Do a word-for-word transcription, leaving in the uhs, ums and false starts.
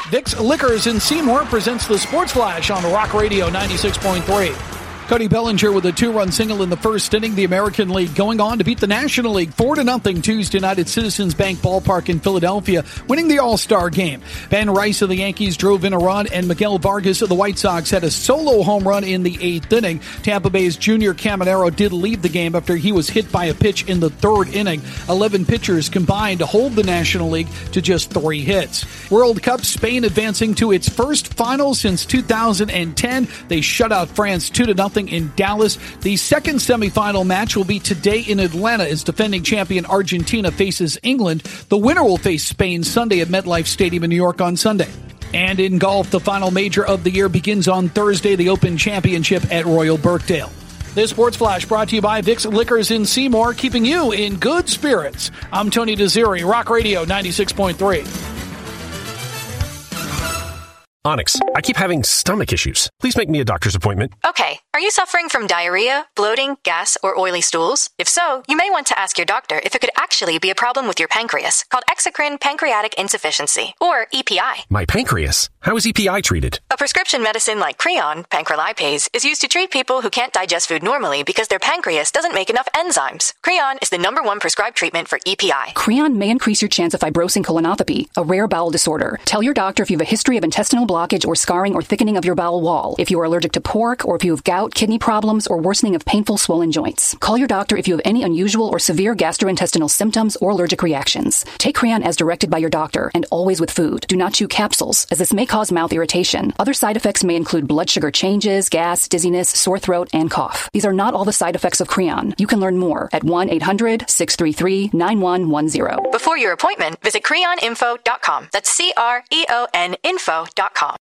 Vicks Liquors in Seymour presents the Sports Flash on Rock Radio ninety-six point three. Cody Bellinger with a two-run single in the first inning. The American League going on to beat the National League four to nothing Tuesday night at Citizens Bank Ballpark in Philadelphia, winning the All-Star game. Ben Rice of the Yankees drove in a run, and Miguel Vargas of the White Sox had a solo home run in the eighth inning. Tampa Bay's Junior Caminero did leave the game after he was hit by a pitch in the third inning. Eleven pitchers combined to hold the National League to just three hits. World Cup, Spain advancing to its first final since two thousand ten. They shut out France two to nothing in Dallas. The second semifinal match will be today in Atlanta as defending champion Argentina faces England. The winner will face Spain Sunday at MetLife Stadium in New York on Sunday. And in golf, the final major of the year begins on Thursday, the Open Championship at Royal Birkdale. This Sports Flash brought to you by Vicks Liquors in Seymour, keeping you in good spirits. I'm Tony Desiri, Rock Radio ninety-six point three. Onyx, I keep having stomach issues. Please make me a doctor's appointment. Okay. Are you suffering from diarrhea, bloating, gas, or oily stools? If so, you may want to ask your doctor if it could actually be a problem with your pancreas, called exocrine pancreatic insufficiency, or E P I. My pancreas? How is E P I treated? A prescription medicine like Creon, pancrelipase, is used to treat people who can't digest food normally because their pancreas doesn't make enough enzymes. Creon is the number one prescribed treatment for E P I. Creon may increase your chance of fibrosing colonopathy, a rare bowel disorder. Tell your doctor if you have a history of intestinal blockage or scarring or thickening of your bowel wall, if you are allergic to pork, or if you have gout, kidney problems, or worsening of painful swollen joints. Call your doctor if you have any unusual or severe gastrointestinal symptoms or allergic reactions. Take Creon as directed by your doctor, and always with food. Do not chew capsules, as this may cause mouth irritation. Other side effects may include blood sugar changes, gas, dizziness, sore throat, and cough. These are not all the side effects of Creon. You can learn more at one eight hundred six three three nine one one zero. Before your appointment, visit creon info dot com. That's C R E O N info dot com.